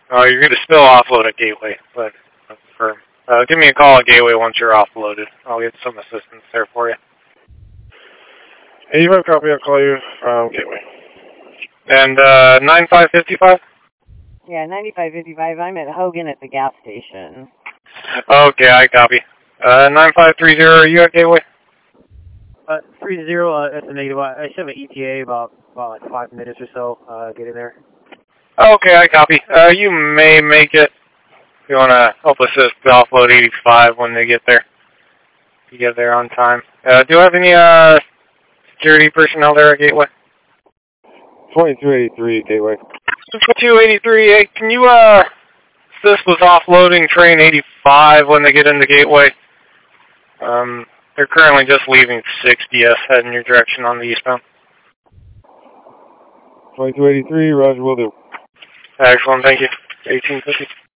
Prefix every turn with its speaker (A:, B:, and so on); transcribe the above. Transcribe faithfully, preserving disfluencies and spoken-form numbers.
A: Oh, you're going to still offload at Gateway, but confirm. Uh, give me a call at Gateway once you're offloaded. I'll get some assistance there for you.
B: eighty-five copy, I'll call you from Gateway.
A: And uh, nine five five five?
C: Yeah, ninety-five fifty-five. I'm at Hogan at the gas station.
A: Okay, I copy. Uh, nine five three zero, are you at Gateway?
D: Uh, three zero, uh, that's a negative. I should have an E T A about, about like five minutes or so, uh, getting there.
A: Okay, I copy. Uh, you may make it. If you want to help assist to offload eighty-five when they get there. You get there on time. Uh, do you have any uh, security personnel there at Gateway?
B: twenty-two eighty-three, Gateway.
A: twenty-two eighty-three, hey, can you uh, assist with offloading train eighty-five when they get into Gateway? Um, they're currently just leaving sixty S heading your direction on the eastbound.
B: twenty-two eighty-three, roger, will do.
A: Excellent, thank you. eighteen fifty.